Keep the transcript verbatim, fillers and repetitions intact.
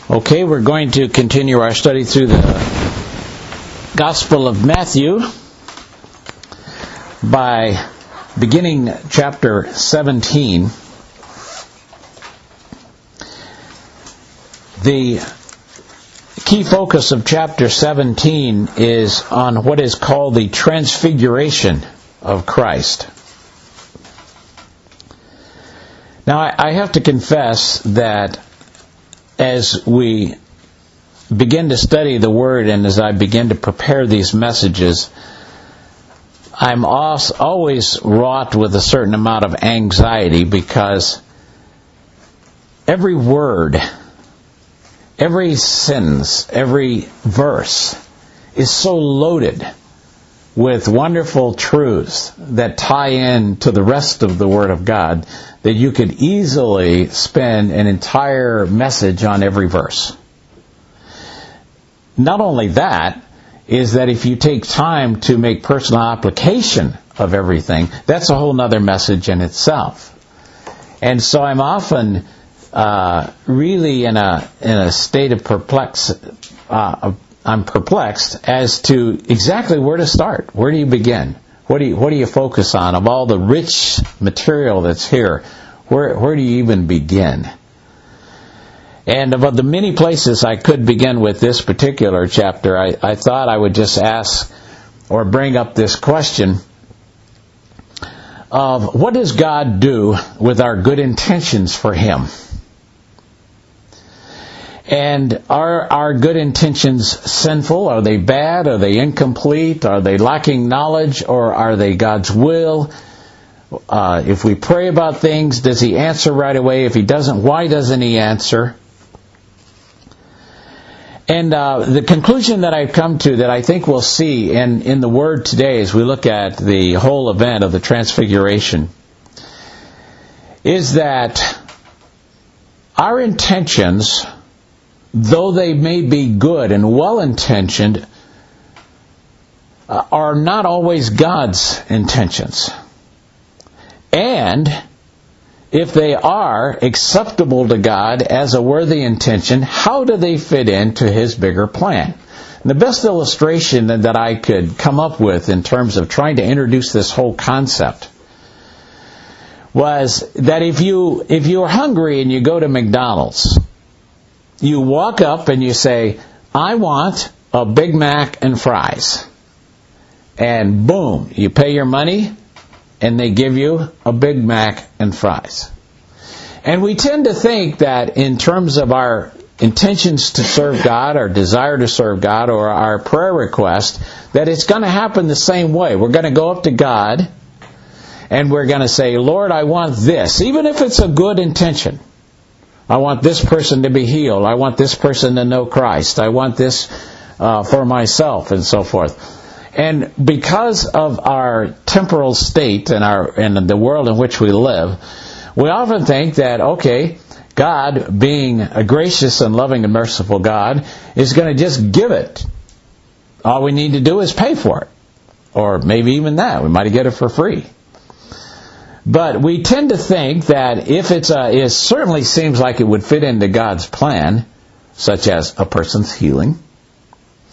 Okay, we're going to continue our study through the Gospel of Matthew by beginning chapter seventeen. The key focus of chapter seventeen is on what is called the transfiguration of Christ. Now, I have to confess that as we begin to study the Word and as I begin to prepare these messages, I'm always wrought with a certain amount of anxiety because every word, every sentence, every verse is so loaded with wonderful truths that tie in to the rest of the Word of God that you could easily spend an entire message on every verse. Not only that, is that if you take time to make personal application of everything, that's a whole other message in itself. And so I'm often uh, really in a in a state of perplex. Uh, I'm perplexed as to exactly where to start. Where do you begin? What do you what do you focus on of all the rich material that's here? Where where do you even begin? And of the many places I could begin with this particular chapter, I, I thought I would just ask or bring up this question of what does God do with our good intentions for Him? And are our good intentions sinful? Are they bad? Are they incomplete? Are they lacking knowledge? Or are they God's will? Uh, if we pray about things, does He answer right away? If He doesn't, why doesn't He answer? And uh, the conclusion that I've come to that I think we'll see in, in the Word today as we look at the whole event of the Transfiguration is that our intentions, though they may be good and well-intentioned, uh, are not always God's intentions. And if they are acceptable to God as a worthy intention, how do they fit into His bigger plan? And the best illustration that I could come up with in terms of trying to introduce this whole concept was that if you if you're hungry and you go to McDonald's, you walk up and you say, I want a Big Mac and fries. And boom, you pay your money and they give you a Big Mac and fries. And we tend to think that in terms of our intentions to serve God, our desire to serve God, or our prayer request, that it's going to happen the same way. We're going to go up to God and we're going to say, Lord, I want this, even if it's a good intention. I want this person to be healed. I want this person to know Christ. I want this uh, for myself, and so forth. And because of our temporal state and our and the world in which we live, we often think that, okay, God, being a gracious and loving and merciful God, is going to just give it. All we need to do is pay for it. Or maybe even that. We might get it for free. But we tend to think that if it's a, it certainly seems like it would fit into God's plan, such as a person's healing,